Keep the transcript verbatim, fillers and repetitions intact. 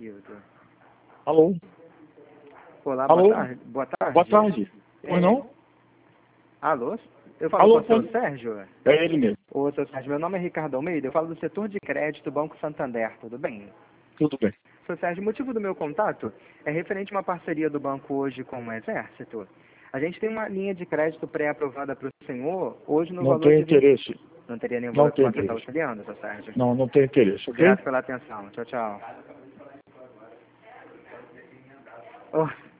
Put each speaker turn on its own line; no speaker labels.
Hilton.
Alô?
Olá,
Alô?
boa tarde. Boa tarde.
Boa tarde.
É...
Oi, não?
Alô? Eu falo
Alô,
com o seu
pode...
Sérgio?
É ele mesmo.
Ô, seu Sérgio, meu nome é Ricardo Almeida, eu falo do setor de crédito Banco Santander, tudo bem?
Tudo bem.
Seu Sérgio, o motivo do meu contato é referente a uma parceria do banco hoje com o Exército. A gente tem uma linha de crédito pré-aprovada para o senhor, hoje no
Não
valor
tenho
de vinte.
interesse.
Não teria nenhum
Não
valor que
tenho
possa estar
interesse.
auxiliando, seu Sérgio?
Não, não tenho interesse, ok?
Grato pela atenção. Tchau, tchau. Oh.